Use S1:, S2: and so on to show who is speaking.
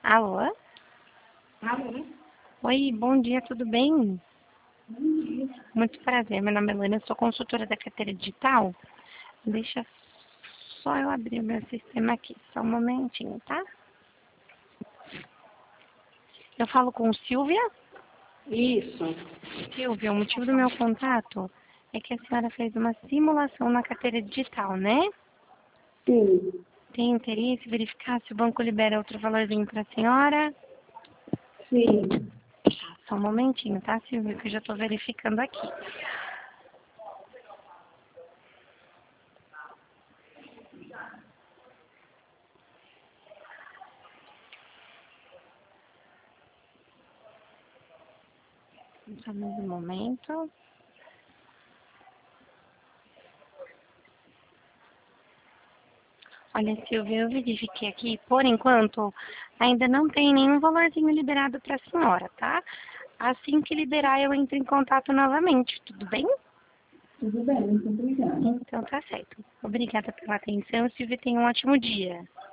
S1: Alô?
S2: Alô?
S1: Oi, bom dia, tudo bem?
S2: Bom dia.
S1: Muito prazer, meu nome é Helena, eu sou consultora da carteira digital. Deixa só eu abrir o meu sistema aqui, só um momentinho, tá? Eu falo com Silvia.
S2: Isso.
S1: Silvia, o motivo do meu contato é que a senhora fez uma simulação na carteira digital, né?
S2: Sim.
S1: Tem interesse em verificar se o banco libera outro valorzinho para a senhora?
S2: Sim.
S1: Tá, só um momentinho, tá, Silvia, que eu já estou verificando aqui. Só mais um momento. Olha, Silvia, eu verifiquei aqui, por enquanto, ainda não tem nenhum valorzinho liberado para a senhora, tá? Assim que liberar, eu entro em contato novamente, tudo bem?
S2: Tudo bem, muito obrigada.
S1: Então tá certo. Obrigada pela atenção, Silvia, tenha um ótimo dia.